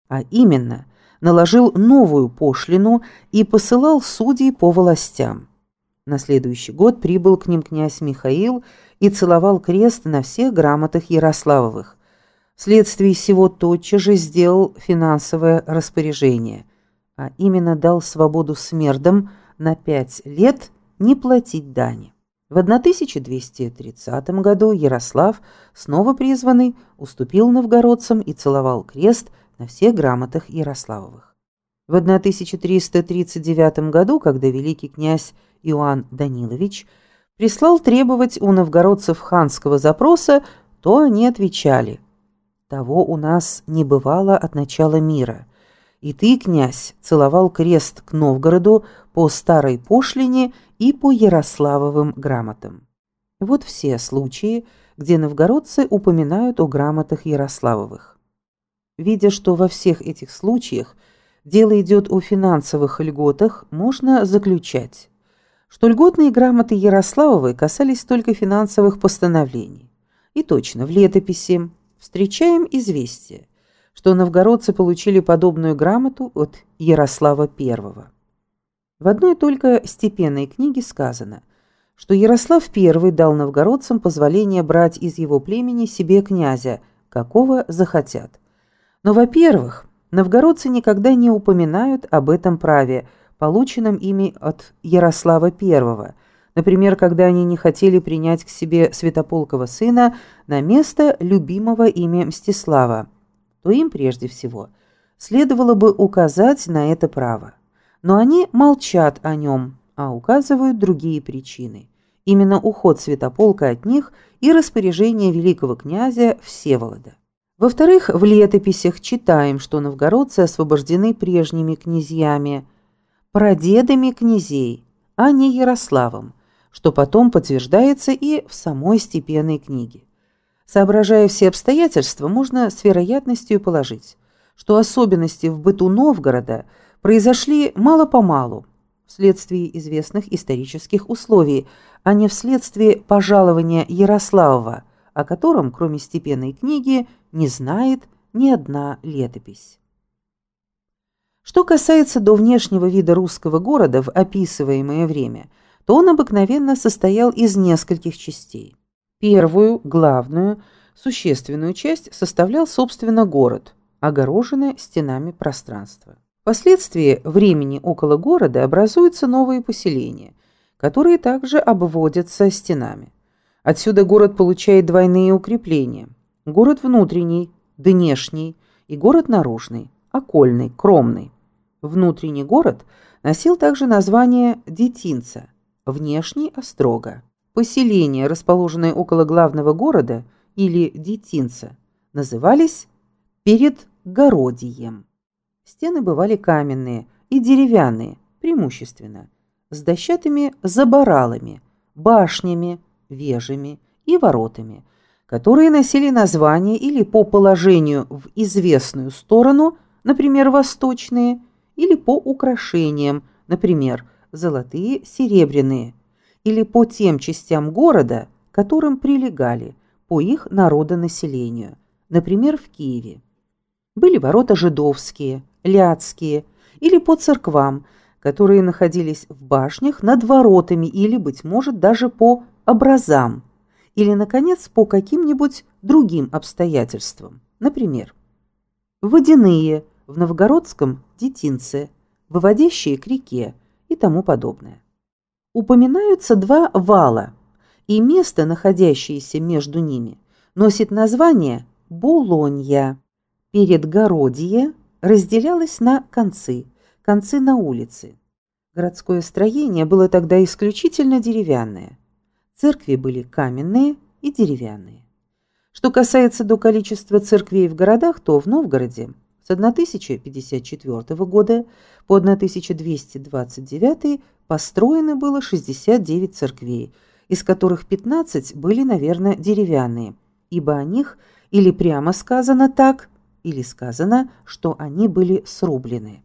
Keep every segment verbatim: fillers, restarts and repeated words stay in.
а именно наложил новую пошлину и посылал судей по властям. На следующий год прибыл к ним князь Михаил и целовал крест на всех грамотах Ярославовых. Вследствие сего тотчас же сделал финансовое распоряжение, а именно дал свободу смердам на пять лет не платить дани. В тысяча двести тридцатом году Ярослав, снова призванный, уступил новгородцам и целовал крест на всех грамотах Ярославовых. В тысяча триста тридцать девятом году, когда великий князь Иоанн Данилович прислал требовать у новгородцев ханского запроса, то они отвечали: «Того у нас не бывало от начала мира, и ты, князь, целовал крест к Новгороду по старой пошлине и по Ярославовым грамотам». Вот все случаи, где новгородцы упоминают о грамотах Ярославовых. Видя, что во всех этих случаях дело идет о финансовых льготах, можно заключать, что льготные грамоты Ярославовы касались только финансовых постановлений. И точно, в летописи встречаем известие, что новгородцы получили подобную грамоту от Ярослава Первого. В одной только степенной книге сказано, что Ярослав Первый дал новгородцам позволение брать из его племени себе князя, какого захотят. Но, во-первых, новгородцы никогда не упоминают об этом праве, полученном ими от Ярослава Первого, например, когда они не хотели принять к себе Святополкова сына на место любимого ими Мстислава, то им прежде всего следовало бы указать на это право. Но они молчат о нем, а указывают другие причины. Именно уход Святополка от них и распоряжение великого князя Всеволода. Во-вторых, в летописях читаем, что новгородцы освобождены прежними князьями, прадедами князей, а не Ярославом, что потом подтверждается и в самой степенной книге. Соображая все обстоятельства, можно с вероятностью положить, что особенности в быту Новгорода произошли мало-помалу, вследствие известных исторических условий, а не вследствие пожалования Ярославова, о котором, кроме степенной книги, не знает ни одна летопись. Что касается до внешнего вида русского города в описываемое время, то он обыкновенно состоял из нескольких частей. Первую, главную, существенную часть составлял, собственно, город, огороженное стенами пространство. Впоследствии времени около города образуются новые поселения, которые также обводятся стенами. Отсюда город получает двойные укрепления: город внутренний, внешний, и город наружный, окольный, кромный. Внутренний город носил также название Детинца, внешний – Острога. Поселения, расположенные около главного города или Детинца, назывались Передгородием. Стены бывали каменные и деревянные, преимущественно, с дощатыми заборалами, башнями, вежами и воротами, которые носили название или по положению в известную сторону, например, восточные, или по украшениям, например, золотые, серебряные, или по тем частям города, к которым прилегали, по их народонаселению, например, в Киеве. Были ворота жидовские, ляцкие, или по церквам, которые находились в башнях над воротами, или, быть может, даже по образам, или, наконец, по каким-нибудь другим обстоятельствам. Например, водяные в новгородском Детинце, выводящие к реке и тому подобное. Упоминаются два вала, и место, находящееся между ними, носит название Болонья. Передгородье разделялось на концы, концы на улице. Городское строение было тогда исключительно деревянное. Церкви были каменные и деревянные. Что касается до количества церквей в городах, то в Новгороде с тысяча пятьдесят четвёртого года по тысяча двести двадцать девятый построено было шестьдесят девять церквей, из которых пятнадцать были, наверное, деревянные, ибо о них или прямо сказано так, или сказано, что они были срублены.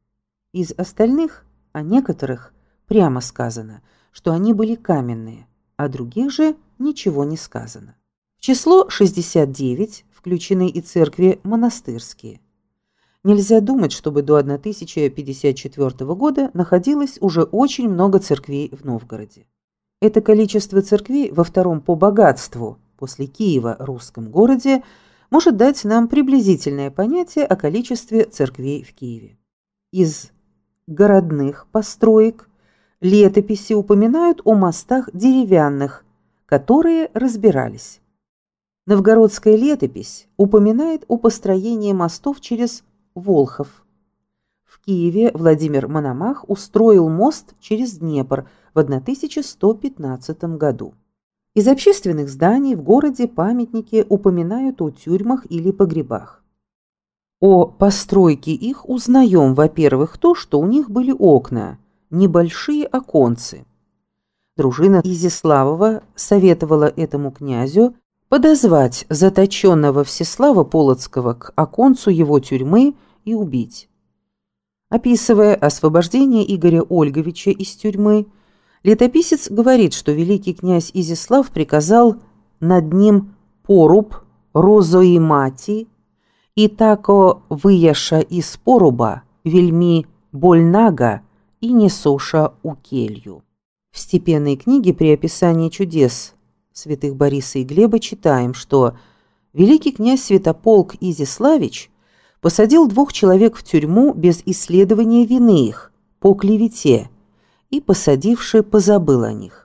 Из остальных, о некоторых, прямо сказано, что они были каменные, о других же ничего не сказано. В число шестьдесят девять включены и церкви монастырские. Нельзя думать, чтобы до тысяча пятьдесят четвёртого года находилось уже очень много церквей в Новгороде. Это количество церквей во втором по богатству после Киева русском городе может дать нам приблизительное понятие о количестве церквей в Киеве. Из городных построек летописи упоминают о мостах деревянных, которые разбирались. Новгородская летопись упоминает о построении мостов через Волхов. В Киеве Владимир Мономах устроил мост через Днепр в тысяча сто пятнадцатом году. Из общественных зданий в городе памятники упоминают о тюрьмах или погребах. О постройке их узнаем, во-первых, то, что у них были окна, небольшие оконцы. Дружина Изяславова советовала этому князю подозвать заточенного Всеслава Полоцкого к оконцу его тюрьмы и убить. Описывая освобождение Игоря Ольговича из тюрьмы, летописец говорит, что великий князь Изяслав приказал над ним поруб розоимати, и тако выяша из поруба вельми больнага и несоша у келью. В степенной книге при описании чудес святых Бориса и Глеба читаем, что великий князь Святополк Изяславич посадил двух человек в тюрьму без исследования вины их по клевете и, посадивши, позабыл о них.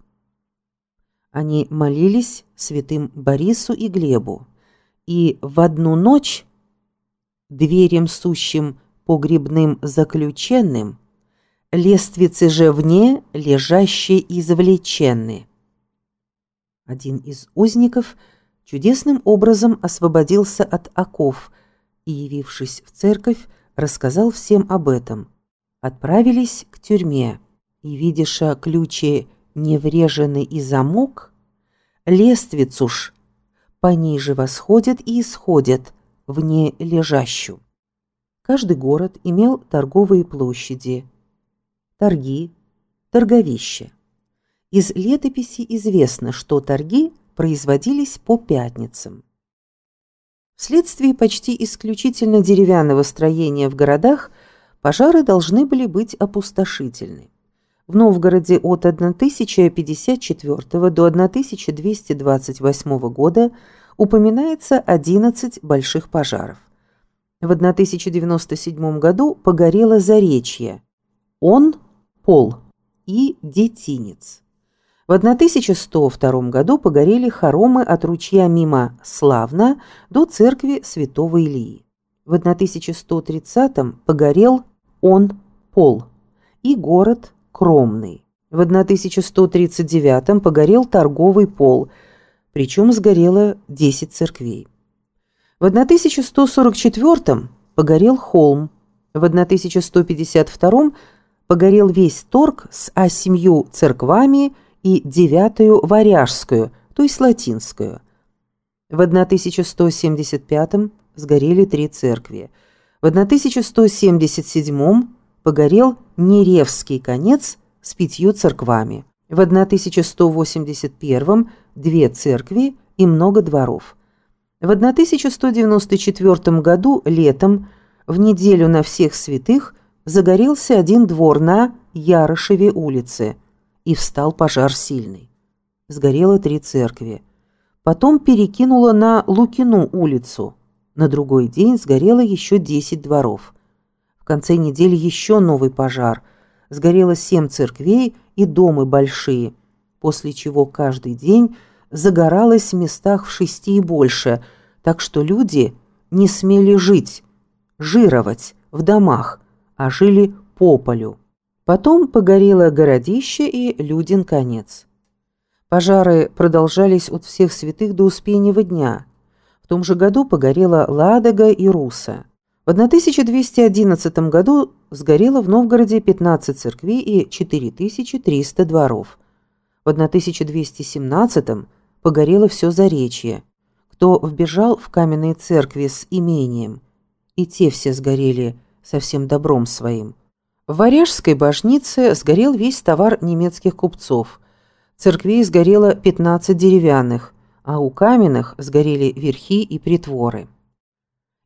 Они молились святым Борису и Глебу, и в одну ночь дверям сущим погребным заключенным лествицы же вне лежащие извлеченны. Один из узников чудесным образом освободился от оков и, явившись в церковь, рассказал всем об этом. Отправились к тюрьме, и, видиша ключи не врежены и замок, лествицу ж пониже восходят и исходят вне лежащую. Каждый город имел торговые площади, торги, торговища. Из летописи известно, что торги производились по пятницам. Вследствие почти исключительно деревянного строения в городах пожары должны были быть опустошительны. В Новгороде от тысяча пятьдесят четвёртого до тысяча двести двадцать восьмого года упоминается одиннадцать больших пожаров. В тысяча девяносто седьмом году погорело Заречье, Он, Пол и Детинец. В тысяча сто втором году погорели хоромы от ручья мимо Славна до церкви святого Илии. В тысяча сто тридцатом погорел Он, Пол и город Кромный. В тысяча сто тридцать девятом погорел торговый Пол, причем сгорело десять церквей. В тысяча сто сорок четвёртом погорел Холм. В тысяча сто пятьдесят втором погорел весь торг с а семью церквами и девятую Варяжскую, то есть латинскую. В тысяча сто семьдесят пятом сгорели три церкви. В тысяча сто семьдесят седьмом погорел Неревский конец с пятью церквами. В тысяча сто восемьдесят первом две церкви и много дворов. В тысяча сто девяносто четвёртом году летом в неделю на всех святых загорелся один двор на Ярышеве улице, и встал пожар сильный. Сгорело три церкви. Потом перекинуло на Лукину улицу. На другой день сгорело еще десять дворов. В конце недели еще новый пожар. Сгорело семь церквей и дома большие, после чего каждый день загоралось в местах в шести и больше, так что люди не смели жить, жировать в домах, а жили по полю. Потом погорело городище и Людин конец. Пожары продолжались от всех святых до Успеньего дня. В том же году погорела Ладога и Руса. В тысяча двести одиннадцатом году сгорело в Новгороде пятнадцать церквей и четыре тысячи триста дворов. В тысяча двести семнадцатом погорело все Заречье. Кто вбежал в каменные церкви с имением, и те все сгорели со всем добром своим. В Варяжской божнице сгорел весь товар немецких купцов. Церквей сгорело пятнадцать деревянных, а у каменных сгорели верхи и притворы.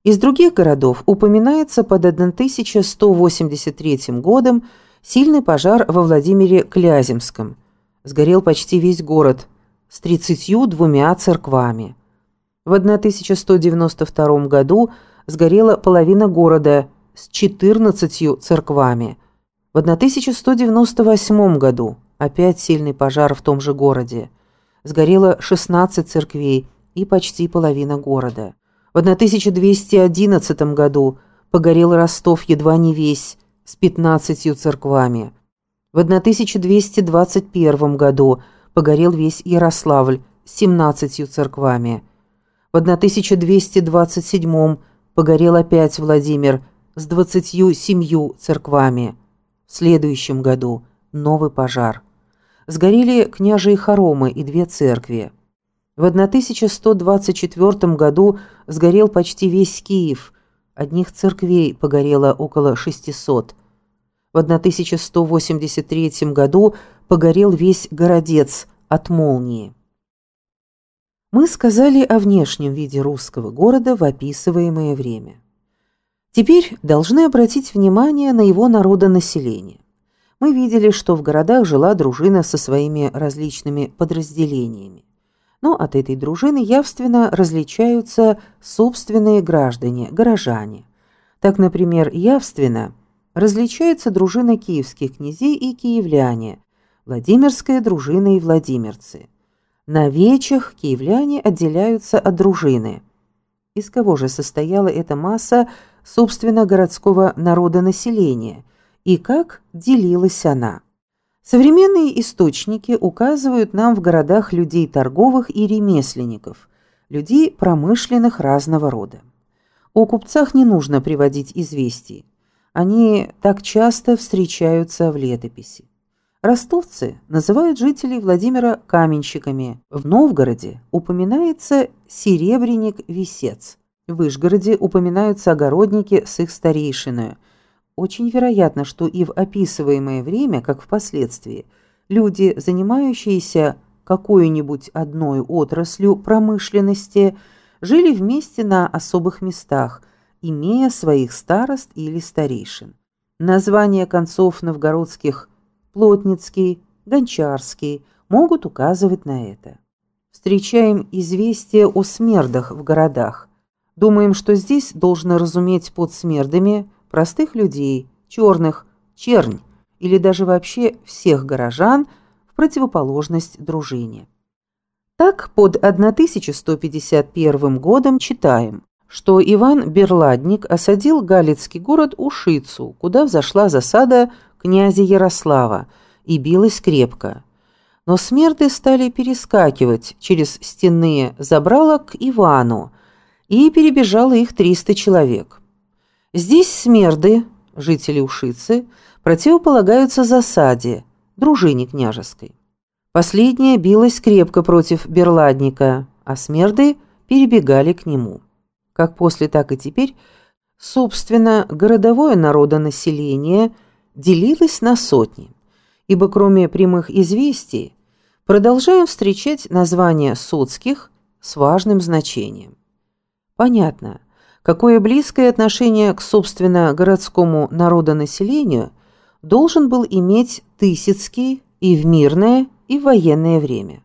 Из других городов упоминается под тысяча сто восемьдесят третьим годом сильный пожар во Владимире Кляземском. Сгорел почти весь город с тридцатью двумя церквами. В тысяча сто девяносто втором году сгорела половина города с четырнадцатью церквами. В тысяча сто девяносто восьмом году опять сильный пожар в том же городе. Сгорело шестнадцать церквей и почти половина города. В тысяча двести одиннадцатом году погорел Ростов едва не весь, с пятнадцатью церквами. В тысяча двести двадцать первом году погорел весь Ярославль с семнадцатью церквами. В тысяча двести двадцать седьмом погорел опять Владимир с двадцатью семью церквами. В следующем году новый пожар. Сгорели княжьи хоромы и две церкви. В тысяча сто двадцать четвёртом году сгорел почти весь Киев. Одних церквей погорело около шестисот. В тысяча сто восемьдесят третьем году погорел весь Городец от молнии. Мы сказали о внешнем виде русского города в описываемое время. Теперь должны обратить внимание на его народонаселение. Мы видели, что в городах жила дружина со своими различными подразделениями. Но от этой дружины явственно различаются собственные граждане, горожане. Так, например, явственно различается дружина киевских князей и киевляне, Владимирская дружина и владимирцы. На вечах киевляне отделяются от дружины. Из кого же состояла эта масса, собственно, городского народонаселения, и как делилась она? Современные источники указывают нам в городах людей торговых и ремесленников, людей промышленных разного рода. О купцах не нужно приводить известий. Они так часто встречаются в летописи. Ростовцы называют жителей Владимира каменщиками. В Новгороде упоминается серебряник-весец. В Вышгороде упоминаются огородники с их старейшиною. Очень вероятно, что и в описываемое время, как впоследствии, люди, занимающиеся какой-нибудь одной отраслью промышленности, жили вместе на особых местах, имея своих старост или старейшин. Названия концов новгородских Плотницкий, Гончарский могут указывать на это. Встречаем известия о смердах в городах. Думаем, что здесь должно разуметь под смердами простых людей, черных, чернь или даже вообще всех горожан в противоположность дружине. Так, под тысяча сто пятьдесят первым годом читаем, что Иван Берладник осадил галицкий город Ушицу, куда взошла засада князя Ярослава, и билась крепко. Но смерды стали перескакивать через стенные забрала к Ивану, и перебежало их триста человек. Здесь смерды, жители Ушицы, противополагаются засаде, дружине княжеской. Последняя билась крепко против Берладника, а смерды перебегали к нему. Как после, так и теперь, собственно, городовое народонаселение делилось на сотни, ибо кроме прямых известий продолжаем встречать названия соцких с важным значением. Понятно, какое близкое отношение к, собственно, городскому народонаселению должен был иметь Тысяцкий и в мирное, и в военное время.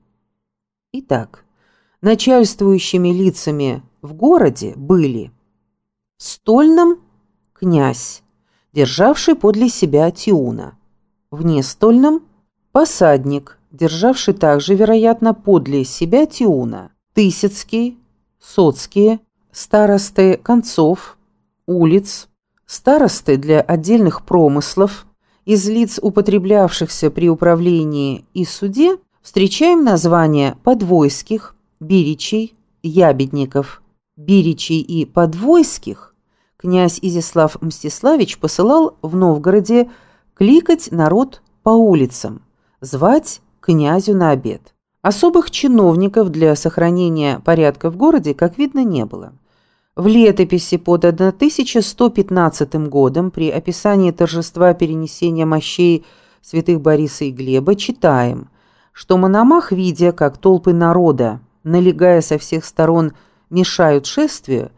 Итак, начальствующими лицами в городе были в Стольном князь, державший подле себя Тиуна, в Нестольном посадник, державший также, вероятно, подле себя Тиуна, Тысяцкий, соцкие, старосты концов, улиц, старосты для отдельных промыслов, из лиц, употреблявшихся при управлении и суде, встречаем названия подвойских, биричей, ябедников. Биричей и подвойских князь Изяслав Мстиславич посылал в Новгороде кликать народ по улицам, звать князю на обед. Особых чиновников для сохранения порядка в городе, как видно, не было. В летописи под тысяча сто пятнадцатым годом при описании торжества перенесения мощей святых Бориса и Глеба читаем, что Мономах, видя, как толпы народа, налегая со всех сторон, мешают шествию,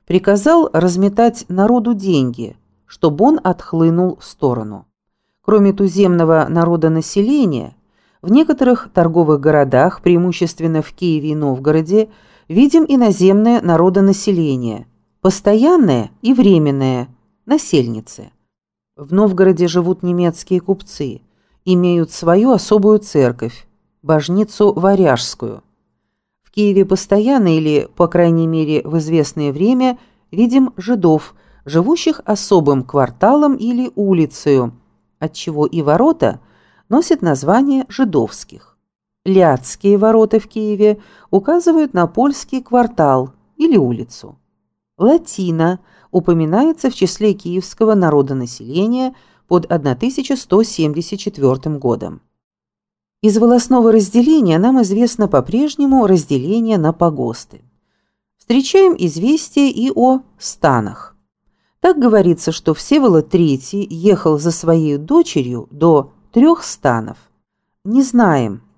приказал разметать народу деньги, чтобы он отхлынул в сторону. Кроме туземного народонаселения, в некоторых торговых городах, преимущественно в Киеве и Новгороде, видим иноземное народонаселение, постоянное и временное, насельницы. В Новгороде живут немецкие купцы, имеют свою особую церковь, божницу Варяжскую. В Киеве постоянно или, по крайней мере, в известное время видим жидов, живущих особым кварталом или улицею, отчего и ворота носят название жидовских. Ляцкие ворота в Киеве указывают на польский квартал или улицу. Латина упоминается в числе киевского народонаселения под тысяча сто семьдесят четвёртым годом. Из волостного разделения нам известно по-прежнему разделение на погосты. Встречаем известия и о станах. Так говорится, что Всеволод Третий ехал за своей дочерью до трех станов. Не знаем,